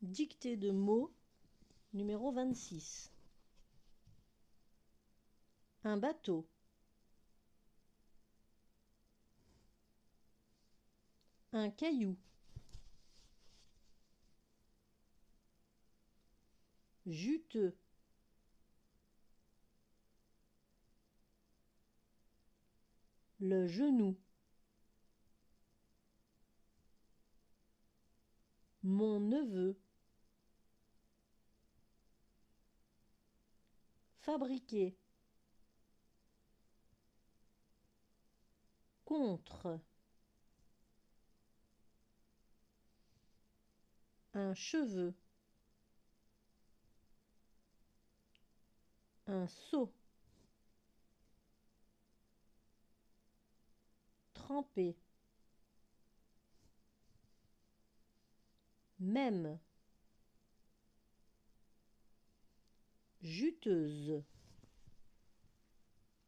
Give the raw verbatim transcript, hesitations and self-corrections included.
Dictée de mots numéro vingt-six. Un bateau. Un caillou. Juteux. Le genou. Mon neveu. Fabriquer. Contre. Un cheveu. Un seau. Tremper. Même. Juteuse.